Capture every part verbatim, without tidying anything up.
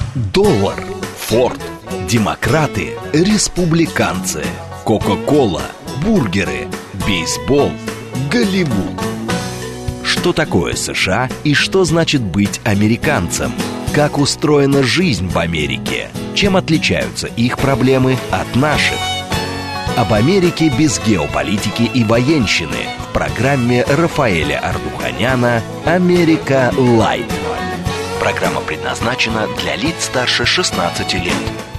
Доллар, Форд, демократы, республиканцы, Кока-кола, бургеры, бейсбол, Голливуд. Что такое США и что значит быть американцем? Как устроена жизнь в Америке? Чем отличаются их проблемы от наших? Об Америке без геополитики и военщины в программе Рафаэля Ардуханяна «Америка Лайт». Программа предназначена для лиц старше шестнадцати лет.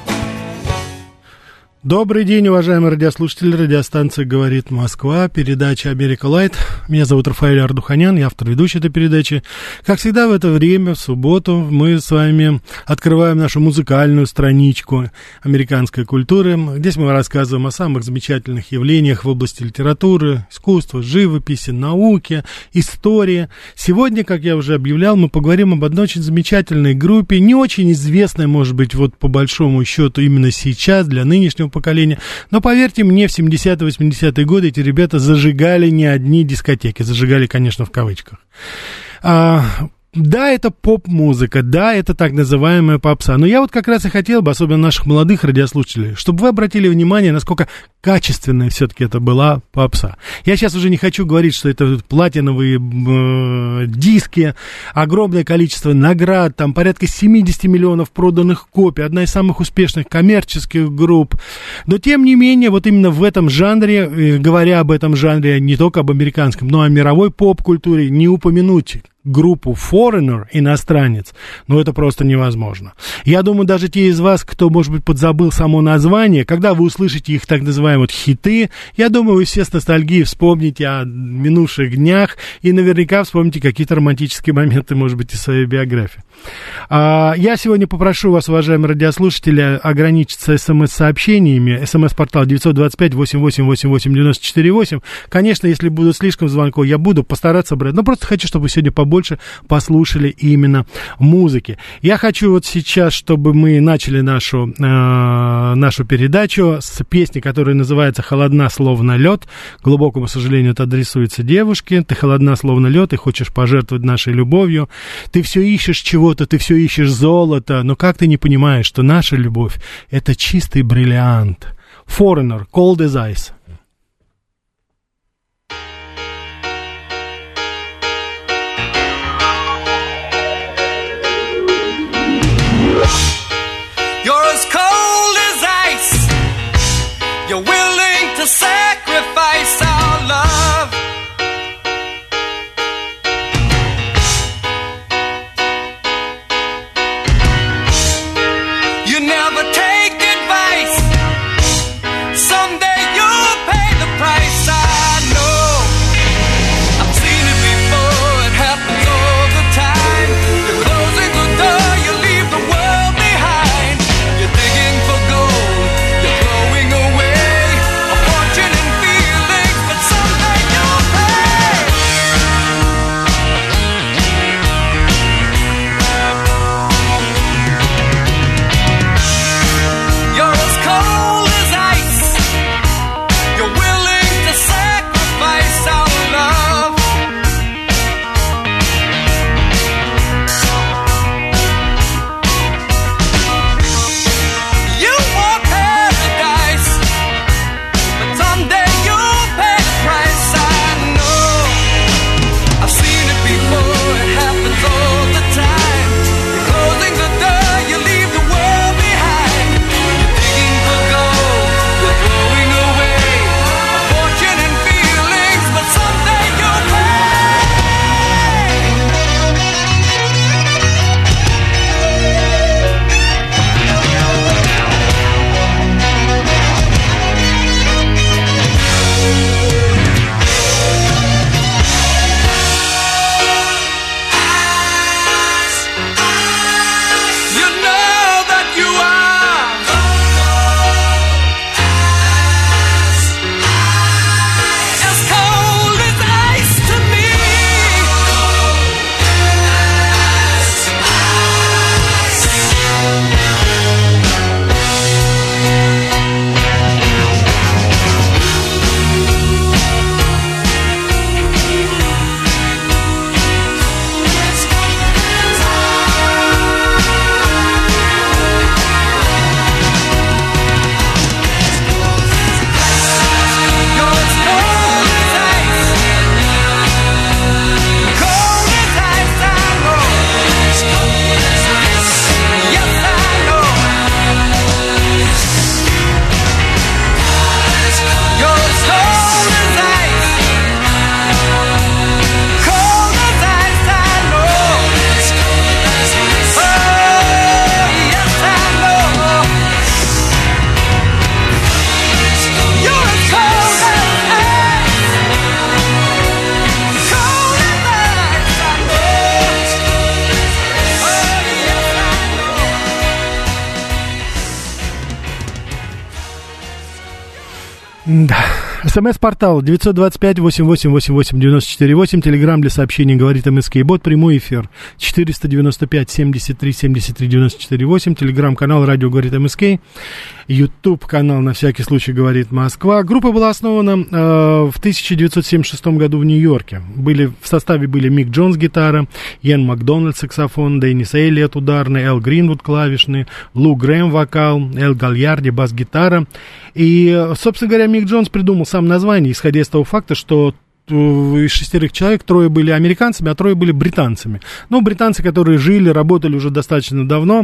Добрый день, уважаемые радиослушатели. Радиостанция «Говорит Москва», передача «Америка Лайт». Меня зовут Рафаэль Ардуханян, я автор ведущей этой передачи. Как всегда в это время, в субботу, мы с вами открываем нашу музыкальную страничку американской культуры. Здесь мы рассказываем о самых замечательных явлениях в области литературы, искусства, живописи, науки, истории. Сегодня, как я уже объявлял, мы поговорим об одной очень замечательной группе, не очень известной, может быть, вот по большому счету именно сейчас для нынешнего поколения. Но поверьте мне, в семидесятые-восьмидесятые годы эти ребята зажигали не одни дискотеки. Зажигали, конечно, в кавычках. А, да, это поп-музыка, да, это так называемая попса. Но я вот как раз и хотел бы, особенно наших молодых радиослушателей, чтобы вы обратили внимание, насколько качественная все-таки это была попса. Я сейчас уже не хочу говорить, что это платиновые э, диски, огромное количество наград, там порядка семьдесят миллионов проданных копий, одна из самых успешных коммерческих групп. Но тем не менее, вот именно в этом жанре, э, говоря об этом жанре, не только об американском, но и о мировой поп-культуре, не упомянуть группу Foreigner, иностранец, но это просто невозможно. Я думаю, даже те из вас, кто, может быть, подзабыл само название, когда вы услышите их так называемые вот хиты, я думаю, вы все с ностальгией вспомните о минувших днях и наверняка вспомните какие-то романтические моменты, может быть, из своей биографии. А, я сегодня попрошу вас, уважаемые радиослушатели, ограничиться смс-сообщениями. СМС-портал девять два пять восемь восемь восемь восемь девять четыре восемь. Конечно, если будут слишком звонков, я буду постараться брать, но просто хочу, чтобы вы сегодня побольше послушали именно музыки. Я хочу вот сейчас, чтобы мы начали нашу, э, нашу передачу с песни, которая называется «Холодна, словно лед». К глубокому сожалению, это адресуется девушке. Ты холодна, словно лед, и хочешь пожертвовать нашей любовью. Ты все ищешь чего-то, ты все ищешь золото, но как ты не понимаешь, что наша любовь — это чистый бриллиант? Foreigner, Cold as Ice. You're willing to sacrifice our love. You never take advice. Someday you'll Да. СМС-портал девятьсот двадцать пять восемьдесят восемь восемьдесят восемь девяносто четыре восемь. Телеграм для сообщений говорит МСК. Бот прямой эфир четыреста девяносто пять семьдесят три семьдесят три девяносто четыре восемь. Телеграм-канал радио говорит МСК. Ютуб-канал на всякий случай говорит Москва. Группа была основана э, в тысяча девятьсот семьдесят шестом году в Нью-Йорке. Были, в составе были Мик Джонс гитара, Иэн Макдональд саксофон, Деннис Эллиот ударный, Эл Гринвуд клавишный, Лу Грэм вокал, Эл Гальярди бас-гитара. И, собственно говоря, Мик Джонс придумал сам название, исходя из того факта, что из шестерых человек трое были американцами, а трое были британцами. Ну, британцы, которые жили, работали уже достаточно давно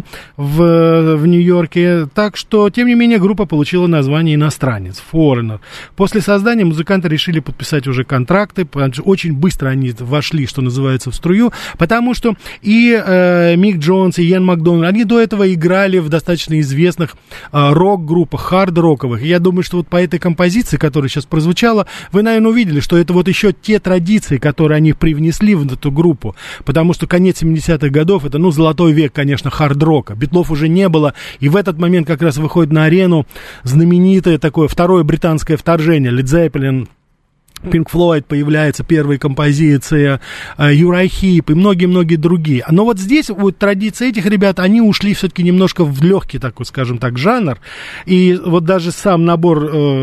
в, в Нью-Йорке. Так что, тем не менее, группа получила название «Иностранец», «Foreigner». После создания музыканты решили подписать уже контракты. Очень быстро они вошли, что называется, в струю, потому что и э, Мик Джонс, и Иэн Макдональд, они до этого играли в достаточно известных э, рок-группах, хард-роковых. И я думаю, что вот по этой композиции, которая сейчас прозвучала, вы, наверное, увидели, что это вот еще те традиции, которые они привнесли в эту группу, потому что конец семидесятых годов, это, ну, золотой век, конечно, хард-рока. Битлов уже не было, и в этот момент как раз выходит на арену знаменитое такое второе британское вторжение, Led Zeppelin, Pink Floyd, появляется первая композиция, Юрай Хип и многие-многие другие. Но вот здесь вот традиции этих ребят, они ушли все-таки немножко в легкий такой, скажем так, жанр. И вот даже сам набор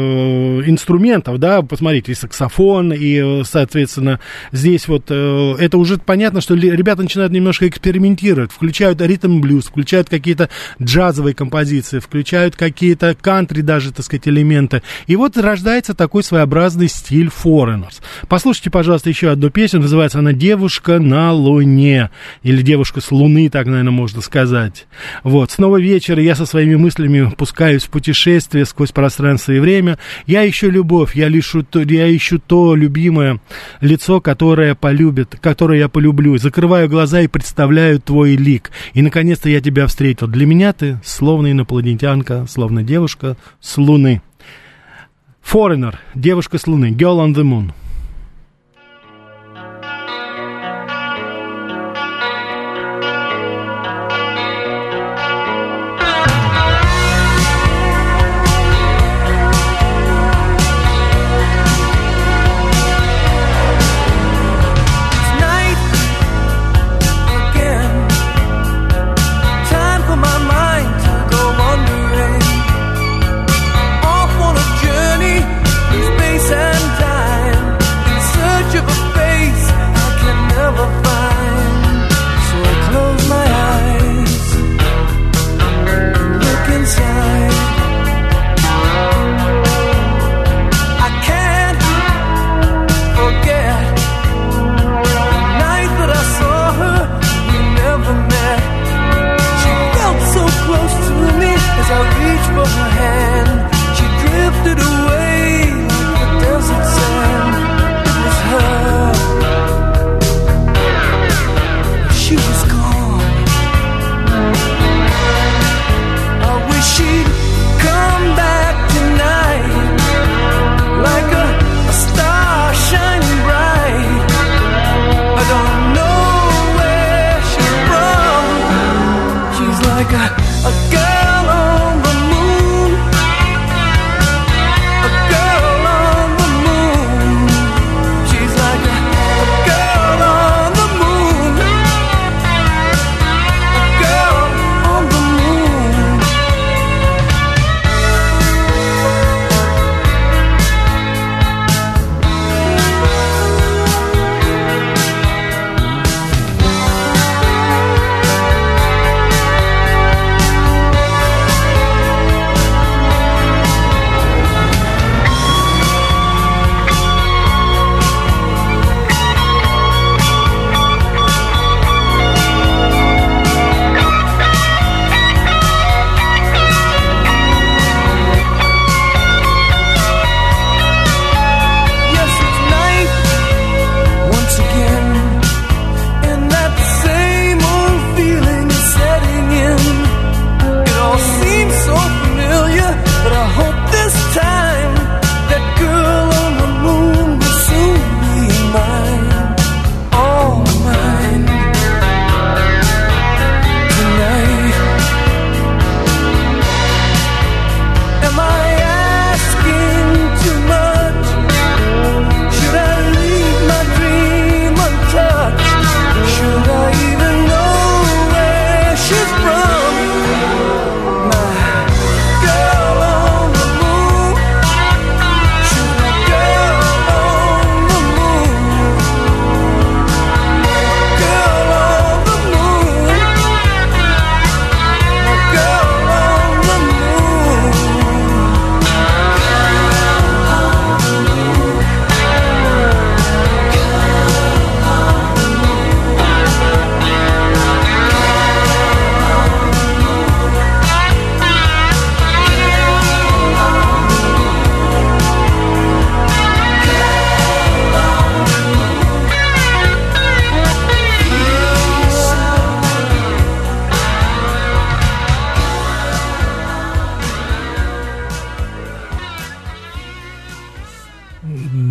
э, инструментов, да, посмотрите, и саксофон, и, соответственно, здесь вот э, это уже понятно, что ребята начинают немножко экспериментировать, включают ритм-блюз, включают какие-то джазовые композиции, включают какие-то кантри даже, так сказать, элементы. И вот рождается такой своеобразный стиль Foreigners. Послушайте, пожалуйста, еще одну песню. Называется она «Девушка на Луне». Или «Девушка с Луны», так, наверное, можно сказать. Вот. Снова вечер, и я со своими мыслями пускаюсь в путешествие сквозь пространство и время. Я ищу любовь, я, лишу то, я ищу то любимое лицо, которое полюбит, которое я полюблю. Закрываю глаза и представляю твой лик. И, наконец-то, я тебя встретил. Для меня ты словно инопланетянка, словно девушка с Луны. Foreigner, девушка с Луны, Girl on the Moon.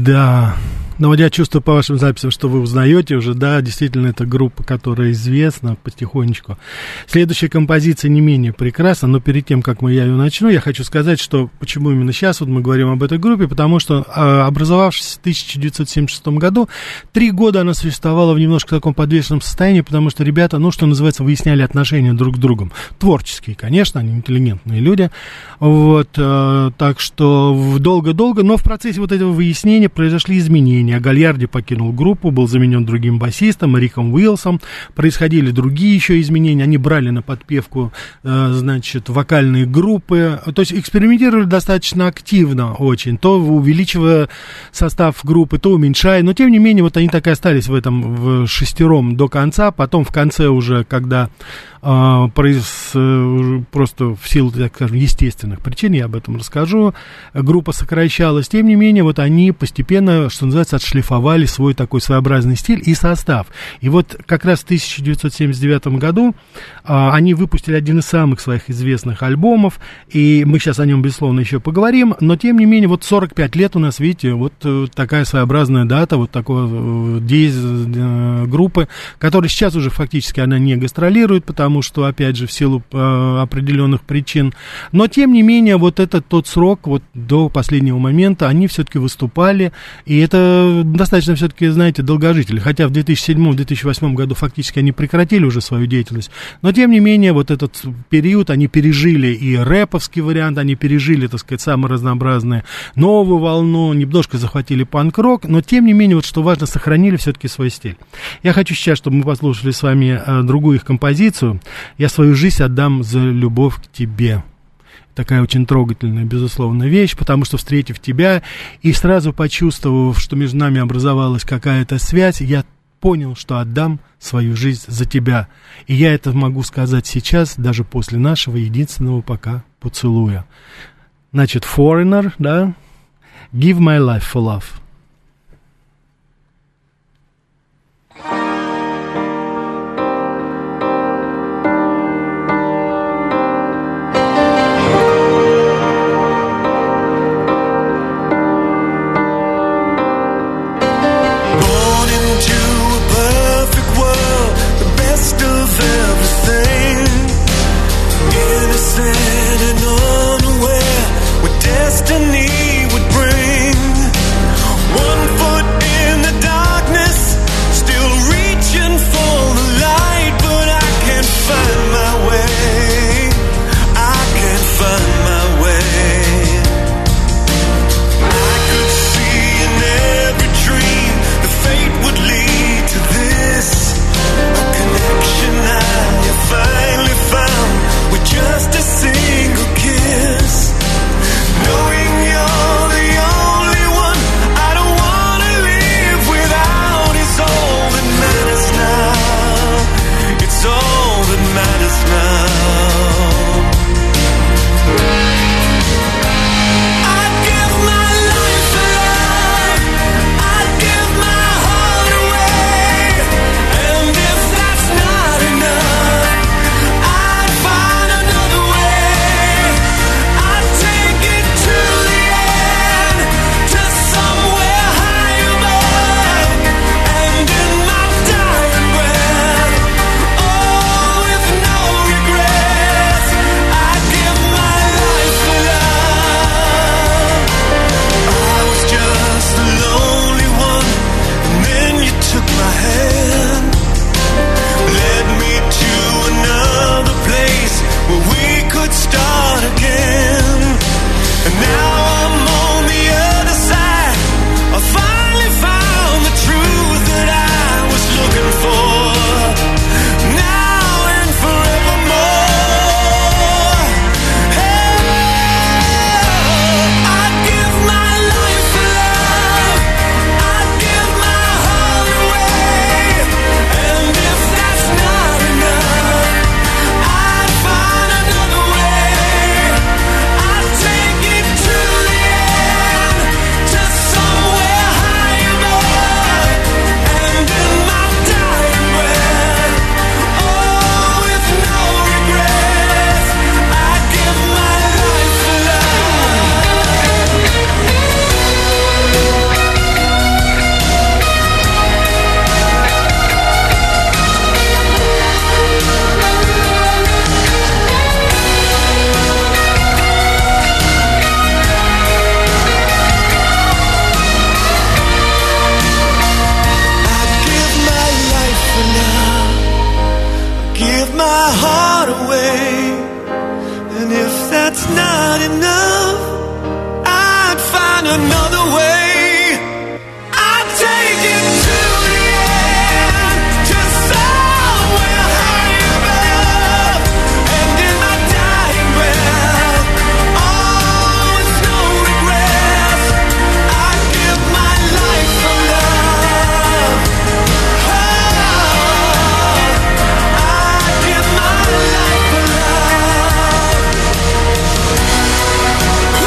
Да. Но вот я чувствую по вашим записям, что вы узнаете уже, да, действительно, это группа, которая известна потихонечку. Следующая композиция не менее прекрасна, но перед тем, как мы я ее начну, я хочу сказать, что почему именно сейчас вот мы говорим об этой группе, потому что, образовавшись в тысяча девятьсот семьдесят шестом году, три года она существовала в немножко таком подвешенном состоянии, потому что ребята, ну, что называется, выясняли отношения друг к другу. Творческие, конечно, они интеллигентные люди, вот, так что долго-долго, но в процессе вот этого выяснения произошли изменения. Гальярди покинул группу, был заменен другим басистом, Риком Уиллсом. Происходили другие еще изменения. Они брали на подпевку, э, значит, вокальные группы. То есть экспериментировали достаточно активно очень. То увеличивая состав группы, то уменьшая. Но, тем не менее, вот они так и остались в этом в шестером до конца. Потом в конце уже, когда э, произ, э, просто в силу, так скажем, естественных причин, я об этом расскажу, группа сокращалась. Тем не менее, вот они постепенно, что называется, отшлифовали свой такой своеобразный стиль и состав. И вот как раз в тысяча девятьсот семьдесят девятом году а, они выпустили один из самых своих известных альбомов, и мы сейчас о нем, безусловно, еще поговорим, но, тем не менее, вот сорок пять лет у нас, видите, вот такая своеобразная дата, вот такой дейз группы, которая сейчас уже фактически она не гастролирует, потому что, опять же, в силу а, определенных причин, но, тем не менее, вот этот тот срок, вот до последнего момента, они все-таки выступали, и это достаточно все-таки, знаете, долгожители. Хотя в две тысячи седьмом - две тысячи восьмом году фактически они прекратили уже свою деятельность. Но, тем не менее, вот этот период они пережили и рэповский вариант, они пережили, так сказать, самые разнообразные новую волну, немножко захватили панк-рок, но, тем не менее, вот что важно, сохранили все-таки свой стиль. Я хочу сейчас, чтобы мы послушали с вами а, другую их композицию. «Я свою жизнь отдам за любовь к тебе». Такая очень трогательная, безусловно, вещь, потому что, встретив тебя и сразу почувствовав, что между нами образовалась какая-то связь, я понял, что отдам свою жизнь за тебя. И я это могу сказать сейчас, даже после нашего единственного пока поцелуя. Значит, Foreigner, да? Give my life for love. Destiny would bring way. And if that's not enough, I'd find another way. I'd take it to the end, to somewhere high above. And in my dying breath, oh, with no regrets, I'd give my life for love. Oh, I'd give my life for love. Ooh,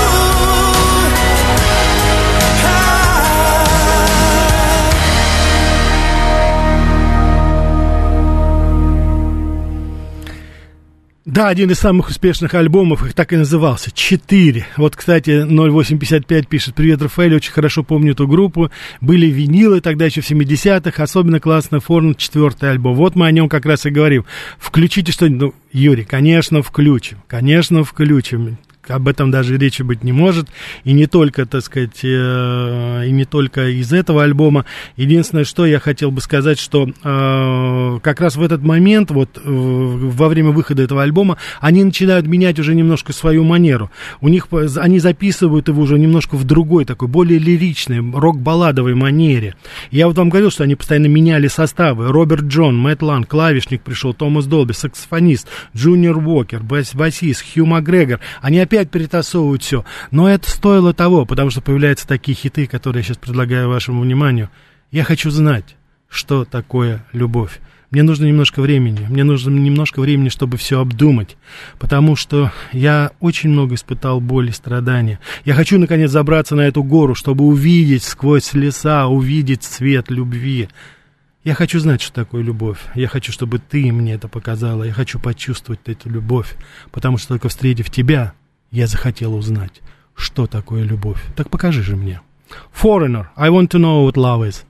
Да, один из самых успешных альбомов, их так и назывался, «Четыре». Вот, кстати, ноль восемь пятьдесят пять пишет: «Привет, Рафаэль, очень хорошо помню эту группу. Были винилы тогда еще в семидесятых, особенно классно Форн, четвертый альбом». Вот мы о нем как раз и говорим. Включите что-нибудь. Ну, Юрий, конечно, включим, конечно, включим. Об этом даже речи быть не может. И не только, так сказать, э, и не только из этого альбома. Единственное, что я хотел бы сказать, что э, как раз в этот момент, вот э, во время выхода этого альбома, они начинают менять уже немножко свою манеру. У них, они записывают его уже немножко в другой, такой более лиричной, рок-балладовой манере. Я вот вам говорил, что они постоянно меняли составы. Роберт Джон, Мэтт Ланг, клавишник пришел, Томас Долби, саксофонист, Джуниор Уокер, бас- басист, Хью Макгрегор. Они опять перетасовывают все. Но это стоило того, потому что появляются такие хиты, которые я сейчас предлагаю вашему вниманию. Я хочу знать, что такое любовь. Мне нужно немножко времени. Мне нужно немножко времени, чтобы все обдумать. Потому что я очень много испытал боли и страдания. Я хочу, наконец, забраться на эту гору, чтобы увидеть сквозь леса, увидеть свет любви. Я хочу знать, что такое любовь. Я хочу, чтобы ты мне это показала. Я хочу почувствовать эту любовь. Потому что только встретив тебя, я захотел узнать, что такое любовь. Так покажи же мне. Foreigner, I want to know what love is.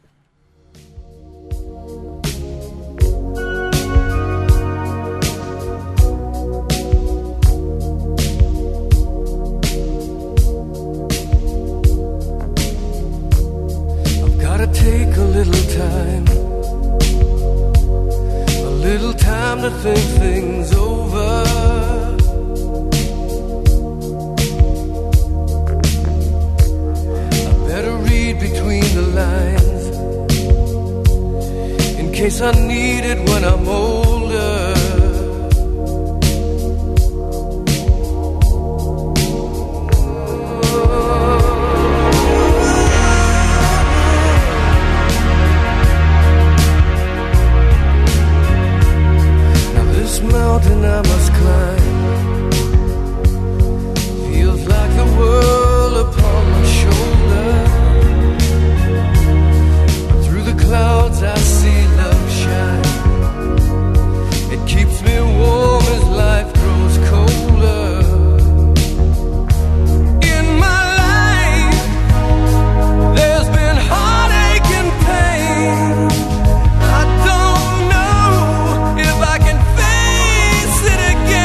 I've gotta take a little time, a little time to think things over. Between the lines, in case I need it when I'm older. Now this mountain I must climb feels like the world upon my shoulder. Clouds I see love shine. It keeps me warm as life grows colder. In my life there's been heartache and pain. I don't know if I can face it again.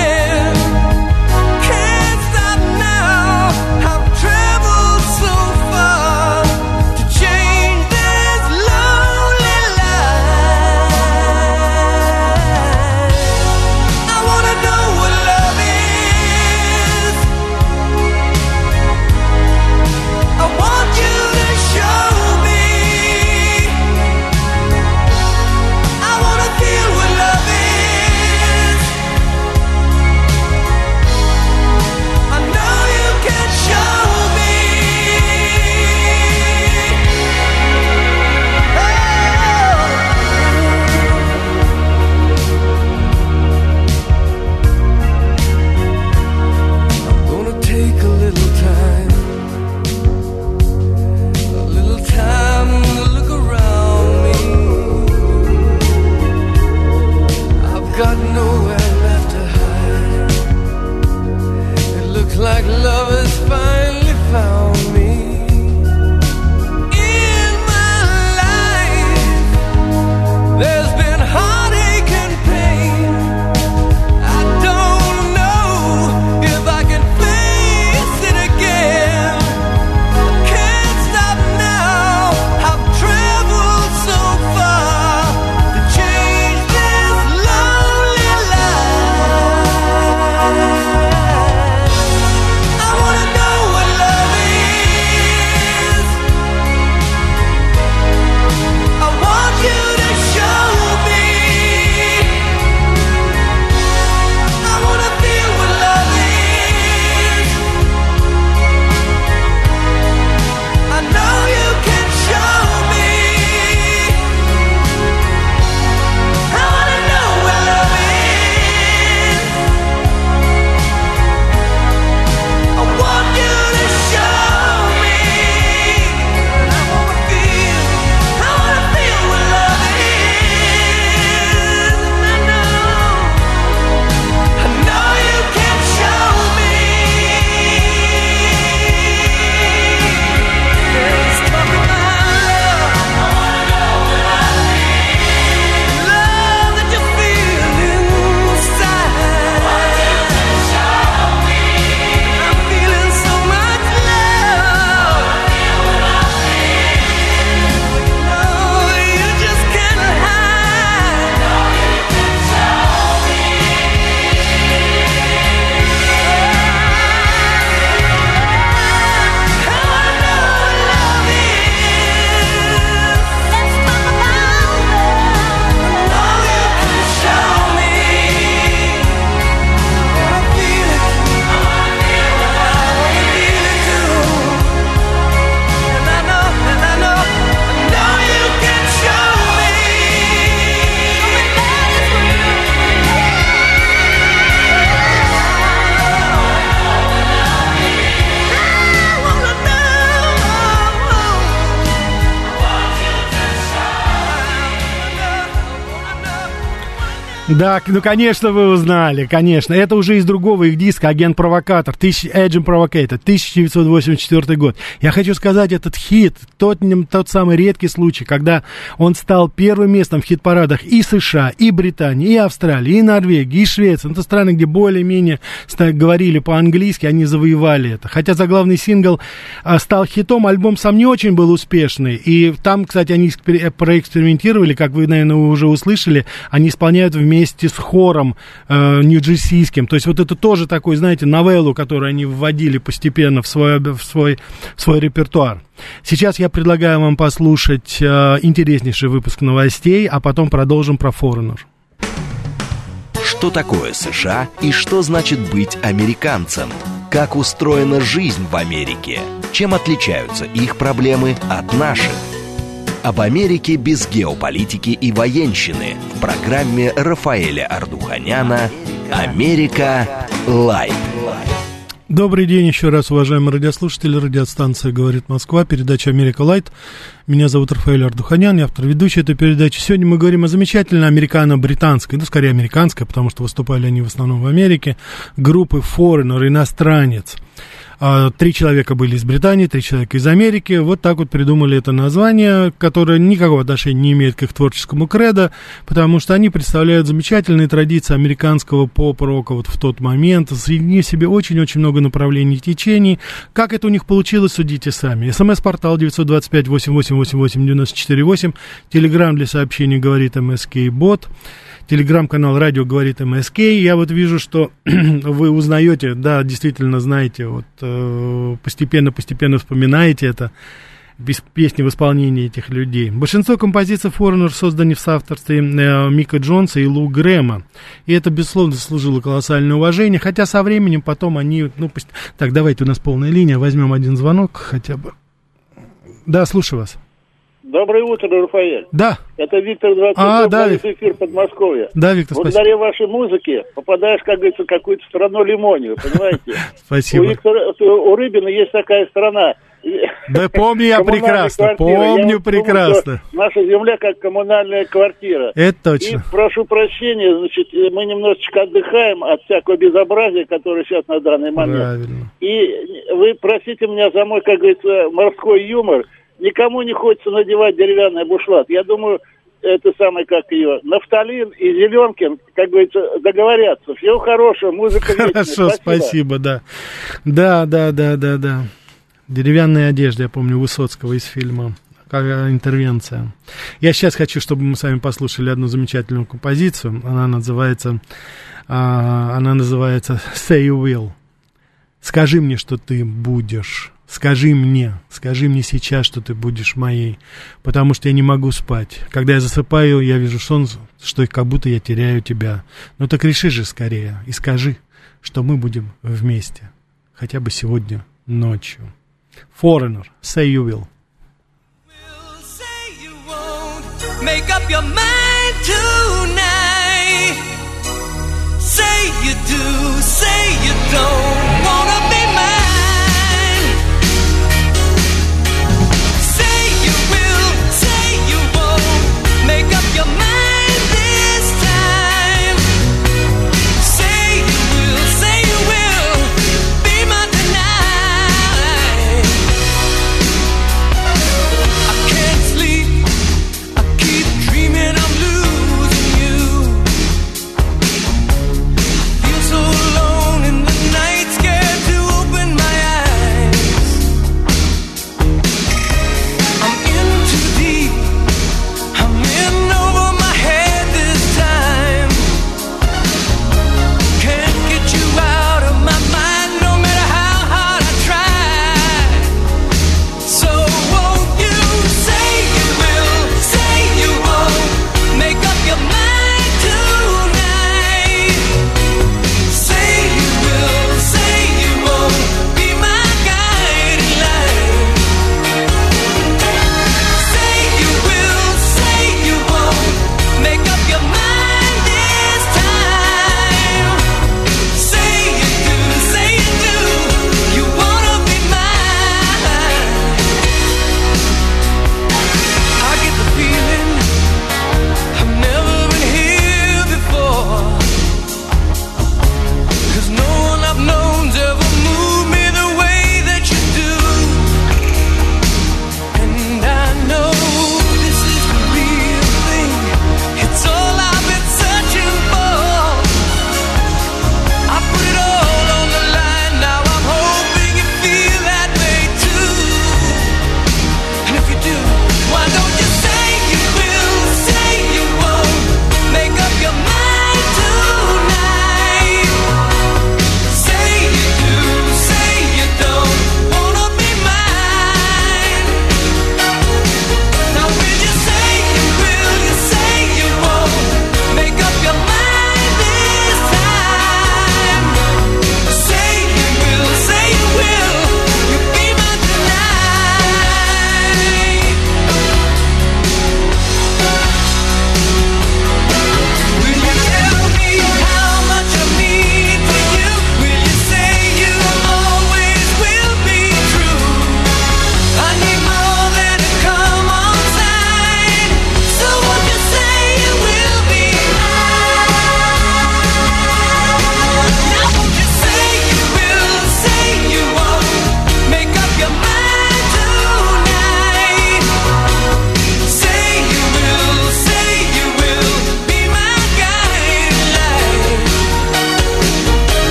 Да, ну, конечно, вы узнали, конечно. Это уже из другого их диска «Агент-провокатор», «Agent Provocator», тысяча девятьсот восемьдесят четвёртый год. Я хочу сказать, этот хит, тот, тот самый редкий случай, когда он стал первым местом в хит-парадах и США, и Британии, и Австралии, и Норвегии, и Швеции. Это страны, где более-менее говорили по-английски, они завоевали это. Хотя заглавный сингл а, стал хитом, альбом сам не очень был успешный. И там, кстати, они проэкспериментировали, как вы, наверное, уже услышали, они исполняют вместе вместе с хором э, нью-джерсийским. То есть вот это тоже такой, знаете, новеллу, которую они вводили постепенно в свой, в свой, в свой репертуар. Сейчас я предлагаю вам послушать э, интереснейший выпуск новостей, а потом продолжим про Foreigner. Что такое США и что значит быть американцем? Как устроена жизнь в Америке? Чем отличаются их проблемы от наших? Об Америке без геополитики и военщины в программе Рафаэля Ардуханяна «Америка Лайт». Добрый день еще раз, уважаемые радиослушатели. Радиостанция «Говорит Москва», передача «Америка Лайт». Меня зовут Рафаэль Ардуханян, я автор ведущий этой передачи. Сегодня мы говорим о замечательной американо-британской, ну, скорее американской, потому что выступали они в основном в Америке, группы Foreigner, иностранец. Три человека были из Британии, три человека из Америки. Вот так вот придумали это название, которое никакого отношения не имеет к их творческому кредо, потому что они представляют замечательные традиции американского поп-рока вот в тот момент. Среди себе очень-очень много направлений и течений. Как это у них получилось, судите сами. СМС-портал девять два пять восемь восемь восемь восемь девять четыре восемь. Телеграм для сообщений говорит МСК-бот. Телеграм-канал «Радио говорит МСК». Я вот вижу, что вы узнаете, да, действительно знаете, вот э, постепенно-постепенно вспоминаете это, без песни в исполнении этих людей. Большинство композиций Foreigner созданы в соавторстве э, Мика Джонса и Лу Грэма. И это, безусловно, заслужило колоссальное уважение, хотя со временем потом они... Ну, пост... Так, давайте, у нас полная линия, возьмем один звонок хотя бы. Да, слушаю вас. Доброе утро, Рафаэль. Да. Это Виктор двадцать а, да, эфир Подмосковья. Да, Виктор, благодаря спасибо. вашей музыке попадаешь, как говорится, в какую-то страну лимонию, понимаете? Спасибо. У, Виктора, у Рыбина есть такая страна. Да помню я прекрасно, помню прекрасно. Наша земля как коммунальная квартира. Это точно. И прошу прощения, значит, мы немножечко отдыхаем от всякого безобразия, которое сейчас на данный момент. Правильно. И вы простите меня за мой, как говорится, морской юмор. Никому не хочется надевать деревянный бушлат. Я думаю, это самое, как ее, Нафталин и Зеленкин, как говорится, договорятся. Всего хорошего, музыка вечная. Хорошо, спасибо. спасибо, да. Да, да, да, да, да. Деревянная одежда, я помню, Высоцкого из фильма «Интервенция». Я сейчас хочу, чтобы мы с вами послушали одну замечательную композицию. Она называется, она называется «Say You Will». Скажи мне, что ты будешь. Скажи мне, скажи мне сейчас, что ты будешь моей, потому что я не могу спать. Когда я засыпаю, я вижу сон, что как будто я теряю тебя. Ну так реши же скорее и скажи, что мы будем вместе, хотя бы сегодня ночью. Foreigner, Say You Will. Make up your mind tonight. Say you do, say you don't wanna be mine. Make up your mind this time. Say you will, say you will be mine tonight. I can't sleep, I keep dreaming I'm losing you. I feel so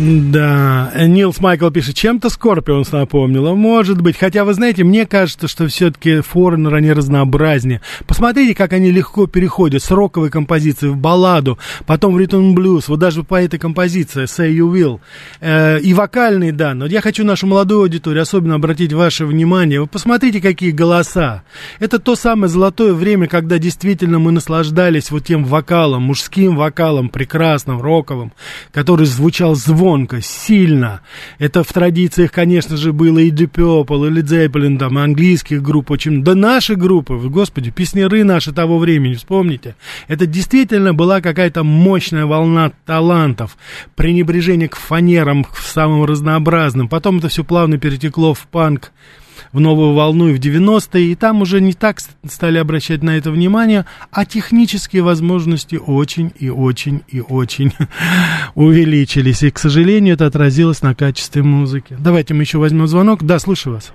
Да, Нилс Майкл пишет, чем-то Скорпионс напомнило. Может быть, хотя, вы знаете, мне кажется, что все-таки Foreigner, они разнообразнее. Посмотрите, как они легко переходят с роковой композиции в балладу, потом в ритм блюз, вот даже по этой композиции Say You Will. Э, и вокальные, да, но я хочу нашу молодую аудиторию особенно обратить ваше внимание. Вы посмотрите, какие голоса. Это то самое золотое время, когда действительно мы наслаждались вот тем вокалом, мужским вокалом, прекрасным, роковым, который звучал звонко, сильно. Это в традициях, конечно же, было и Deep Purple, и Led Zeppelin, там, и английских групп очень. Да наши группы, господи, песняры наши того времени, вспомните. Это действительно была какая-то мощная волна талантов, пренебрежение к фанерам, к самым разнообразным. Потом это все плавно перетекло в панк, в новую волну и в девяностые, и там уже не так стали обращать на это внимание, а технические возможности очень и очень и очень увеличились, и, к сожалению, это отразилось на качестве музыки. Давайте мы еще возьмем звонок. Да, слушаю вас.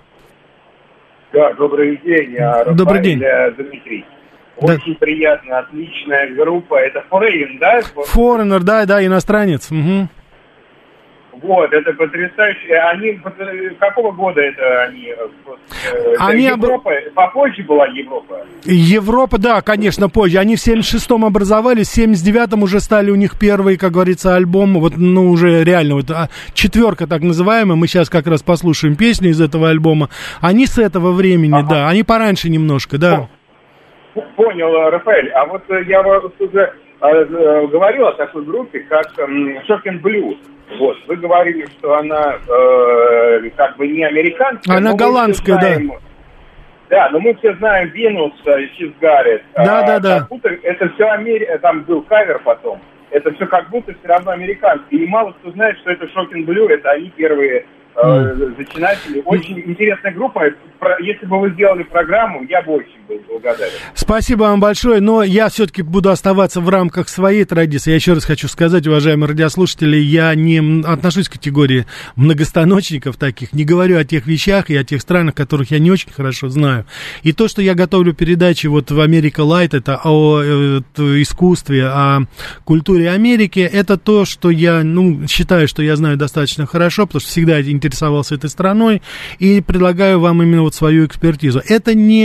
Да, добрый день, Рафаэль, добрый день, Дмитрий. Очень да. приятно, отличная группа. Это Foreigner, да? Foreigner, да, да, иностранец. Угу. Вот, это потрясающе. Они, какого года это они? они Европа, об... попозже была Европа? Европа, да, конечно, позже. Они в семьдесят шестом образовались, в семьдесят девятом уже стали у них первые, как говорится, альбомы. Вот, ну, уже реально, вот четверка так называемая. Мы сейчас как раз послушаем песню из этого альбома. Они с этого времени, ага. да, они пораньше немножко, да. Понял, Рафаэль. А вот я уже говорил о такой группе, как Shocking Blue. Вот, вы говорили, что она э, как бы не американская. Она голландская, знаем, да. Да, но мы все знаем Венус, She's Got It. Да, а, да, да. Как будто это все Америка, там был кавер потом. Это все как будто все равно американские. И мало кто знает, что это Shocking Blue, это они первые э, mm. зачинатели. Очень mm. интересная группа. Если бы вы сделали программу, я бы очень был благодарен. Спасибо вам большое, но я все-таки буду оставаться в рамках своей традиции. Я еще раз хочу сказать, уважаемые радиослушатели, я не отношусь к категории многостаночников таких, не говорю о тех вещах и о тех странах, которых я не очень хорошо знаю. И то, что я готовлю передачи вот в America Light, это о это искусстве, о культуре Америки, это то, что я, ну, считаю, что я знаю достаточно хорошо, потому что всегда интересовался этой страной, и предлагаю вам именно вот свою экспертизу. Это не,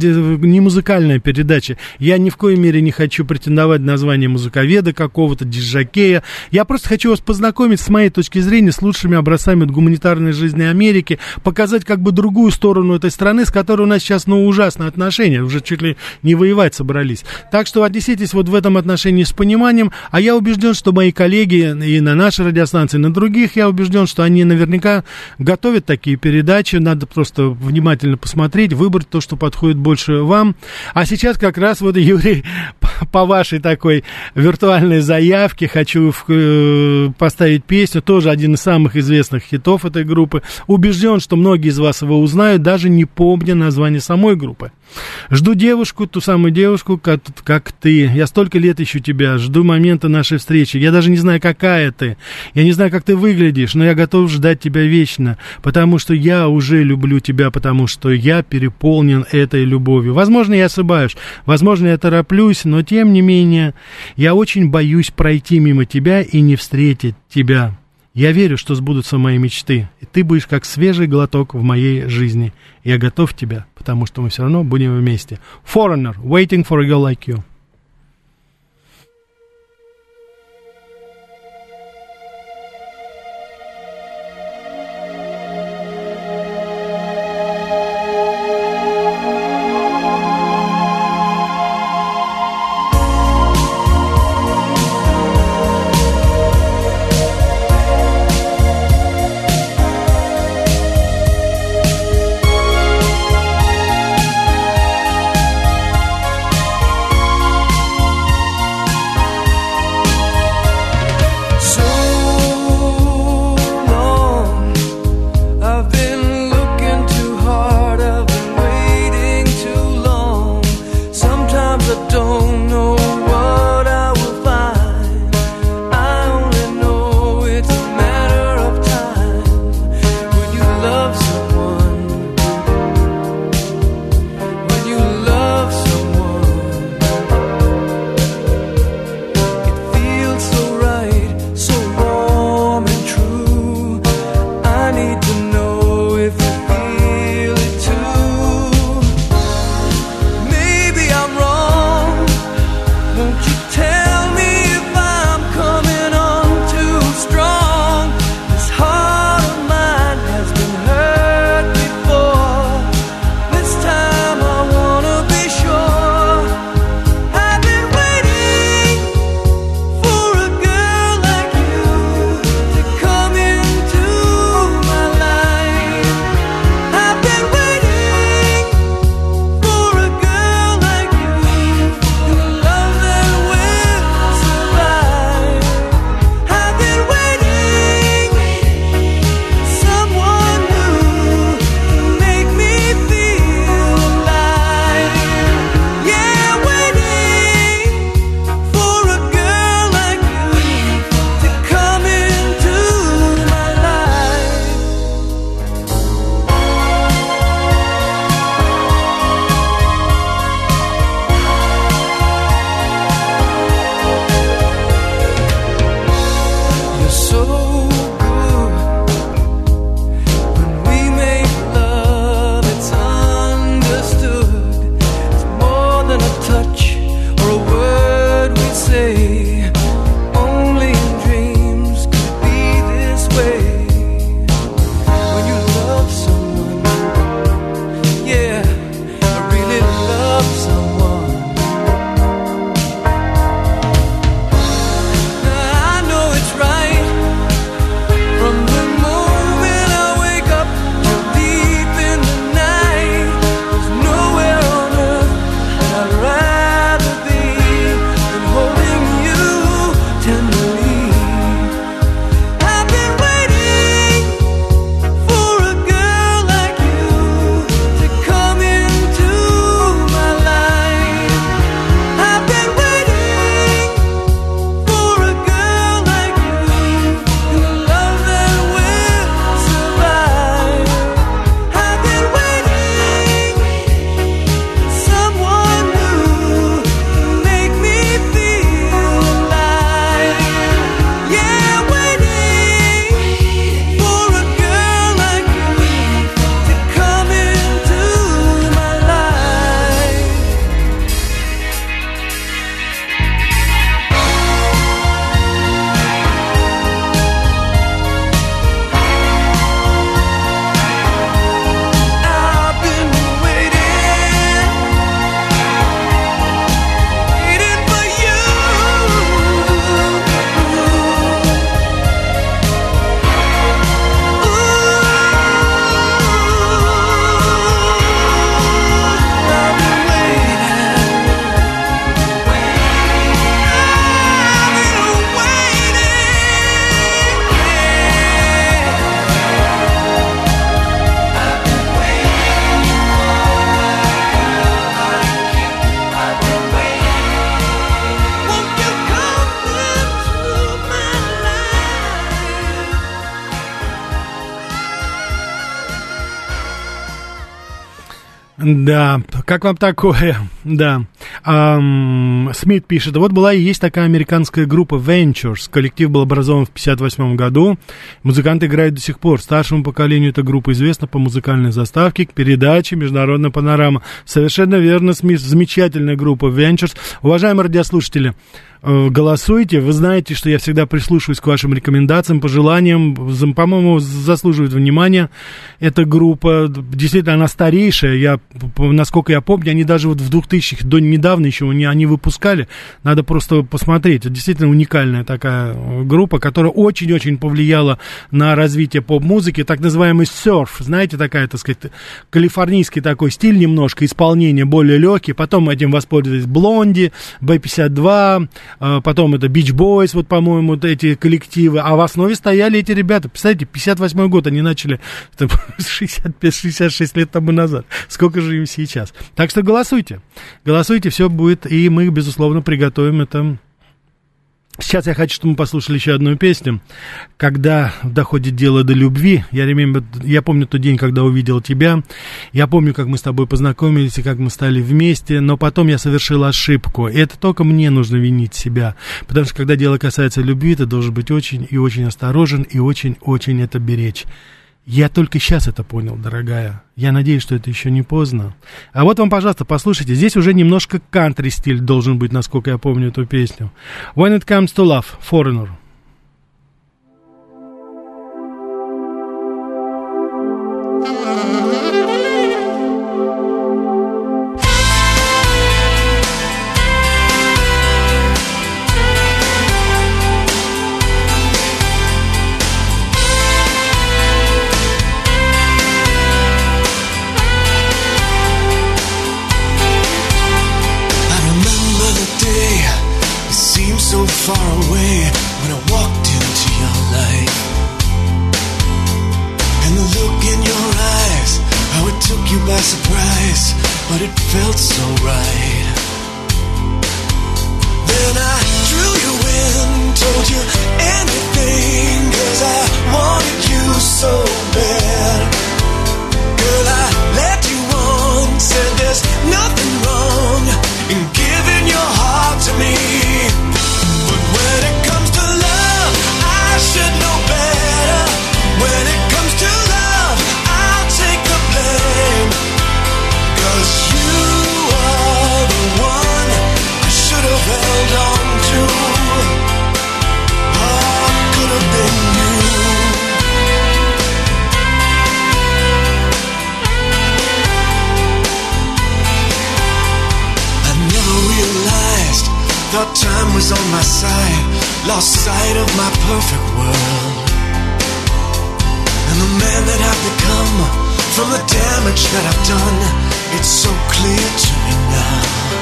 не музыкальная передача. Я ни в коей мере не хочу претендовать на звание музыковеда какого-то, диджакея. Я просто хочу вас познакомить, с моей точки зрения, с лучшими образцами гуманитарной жизни Америки, показать как бы другую сторону этой страны, с которой у нас сейчас, ну, ужасные отношения, уже чуть ли не воевать собрались. Так что отнеситесь вот в этом отношении с пониманием, а я убежден, что мои коллеги и на нашей радиостанции, и на других, я убежден, что они наверняка готовят такие передачи, надо просто внимательно посмотреть, выбрать то, что подходит больше вам. А сейчас как раз вот, Юрий, по вашей такой виртуальной заявке хочу в, поставить песню, тоже один из самых известных хитов этой группы. Убежден, что многие из вас его узнают, даже не помня название самой группы. Жду девушку, ту самую девушку, как, как ты. Я столько лет ищу тебя, жду момента нашей встречи. Я даже не знаю, какая ты. Я не знаю, как ты выглядишь, но я готов ждать тебя вечно, потому что я уже люблю тебя, потому что я переполнен этой любовью. Возможно, я ошибаюсь, возможно, я тороплюсь, но тем не менее, я очень боюсь пройти мимо тебя и не встретить тебя. Я верю, что сбудутся мои мечты, и ты будешь как свежий глоток в моей жизни. Я готов тебя, потому что мы все равно будем вместе. Foreigner, waiting for a girl like you. Thank Да, как вам такое? Да. Ам, Смит пишет, вот была и есть такая американская группа Ventures. Коллектив был образован в пятьдесят восьмом году. Музыканты играют до сих пор. Старшему поколению эта группа известна по музыкальной заставке к передаче «Международная панорама». Совершенно верно, Смит. Замечательная группа Ventures. Уважаемые радиослушатели, голосуйте. Вы знаете, что я всегда прислушиваюсь к вашим рекомендациям, пожеланиям. По-моему, заслуживает внимания эта группа. Действительно, она старейшая. Я, насколько я помню, они даже вот в двухтысячных, до недавно еще они, они выпускали. Надо просто посмотреть. Это действительно уникальная такая группа, которая очень-очень повлияла на развитие поп-музыки. Так называемый серф. Знаете, такая, так сказать, калифорнийский такой стиль немножко, исполнение более легкий. Потом этим воспользовались Блонди, бэ пятьдесят два, потом это Beach Boys, вот, по-моему, вот эти коллективы, а в основе стояли эти ребята. Представляете, пятьдесят восьмой год, они начали шестьдесят пять шестьдесят шесть лет тому назад. Сколько же им сейчас? Так что голосуйте. Голосуйте, все будет, и мы, безусловно, приготовим это. Сейчас я хочу, чтобы мы послушали еще одну песню. Когда доходит дело до любви, я, remember, я помню тот день, когда увидел тебя, я помню, как мы с тобой познакомились и как мы стали вместе, но потом я совершил ошибку. И это только мне нужно винить себя, потому что когда дело касается любви, ты должен быть очень и очень осторожен и очень-очень это беречь. Я только сейчас это понял, дорогая. Я надеюсь, что это еще не поздно. А вот вам, пожалуйста, послушайте. Здесь уже немножко кантри-стиль должен быть, насколько я помню эту песню. When it comes to love, Foreigner. Far away when I walked into your life, and the look in your eyes, how it took you by surprise, but it felt so right. Then I drew you in, told you anything, 'cause I wanted you so bad. Girl, I led you on, said there's nothing wrong in giving your heart to me. When it comes to love, I should know better. When it comes to love, I'll take the blame. 'Cause you are the one I should have held on to. Oh, it could have been you. I never realized, thought time was on my side, lost sight of my perfect world, and the man that I've become, from the damage that I've done, it's so clear to me now.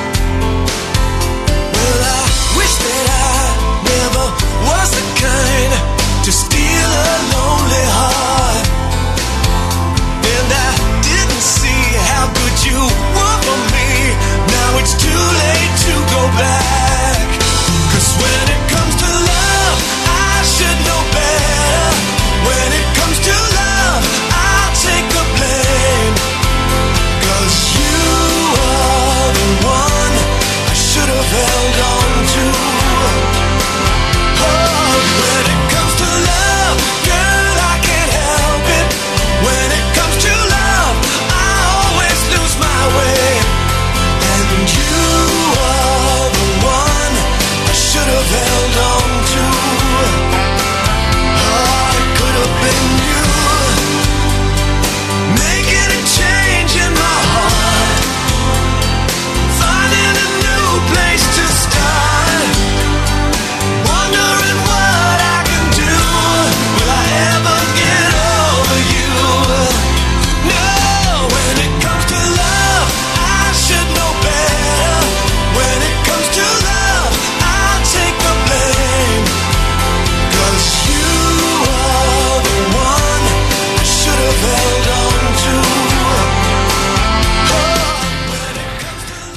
Well, I wish that I never was the kind to steal a lonely heart, and I didn't see how good you were for me. Now it's too late to go back. 'Cause when it comes to love, I should know better. When it comes to love, I'll take the blame. 'Cause you are the one I should have held on to. Oh, when it comes to love, girl, I can't help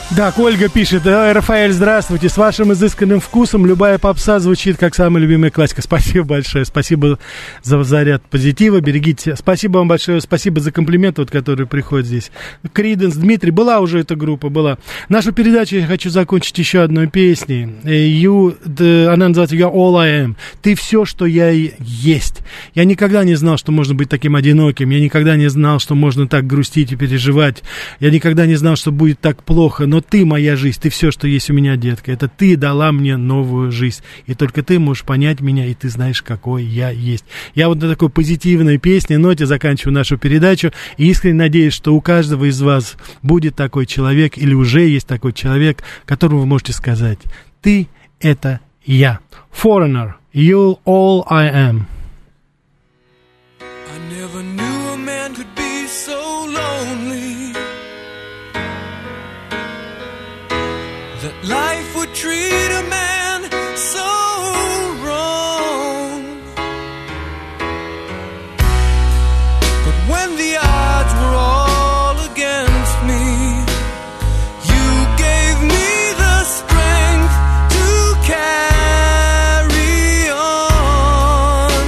Так, Ольга пишет: Рафаэль, здравствуйте, с вашим изысканным вкусом любая попса звучит как самая любимая классика. Спасибо большое, спасибо за заряд позитива, берегите. Спасибо вам большое, спасибо за комплименты, вот, которые приходят здесь. Криденс, Дмитрий, была уже эта группа, была. Нашу передачу я хочу закончить еще одной песней. You, the, она называется You're All I Am. Ты все, что я есть. Я никогда не знал, что можно быть таким одиноким. Я никогда не знал, что можно так грустить и переживать. Я никогда не знал, что будет так плохо. Но ты моя жизнь, ты все, что есть у меня, детка. Это ты дала мне новую жизнь. И только ты можешь понять меня, и ты знаешь, какой я есть. Я вот на такой позитивной песне, ноте заканчиваю нашу передачу. И искренне надеюсь, что у каждого из вас будет такой человек, или уже есть такой человек, которому вы можете сказать: ты — это я. Foreigner, you're all I am. I never knew a man could be so lonely, that life would treat a man so wrong. But when the odds were all against me, you gave me the strength to carry on.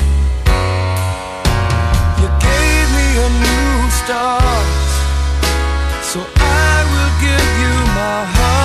You gave me a new start, so I will give you my heart.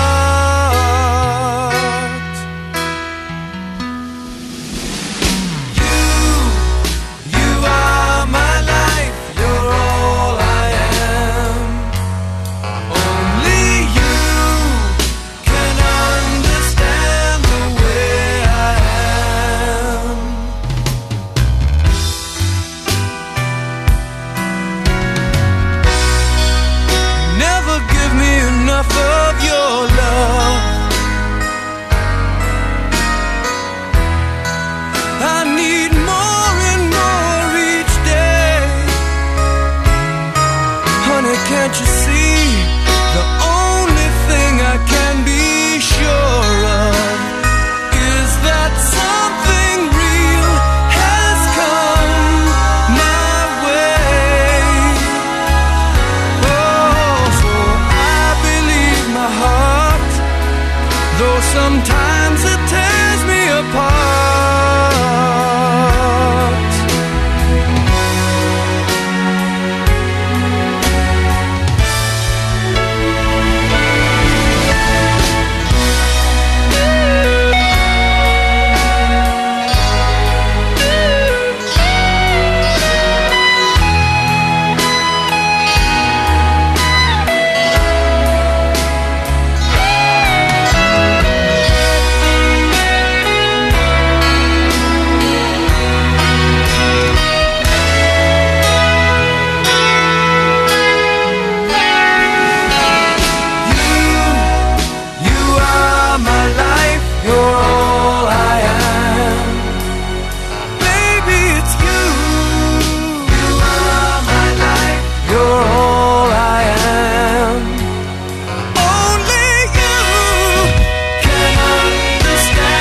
Can't you see, the only thing I can be sure of is that something real has come my way. Oh, so I believe my heart, though sometimes it tears me apart.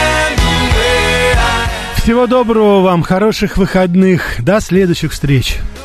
Всего доброго вам, хороших выходных, до следующих встреч.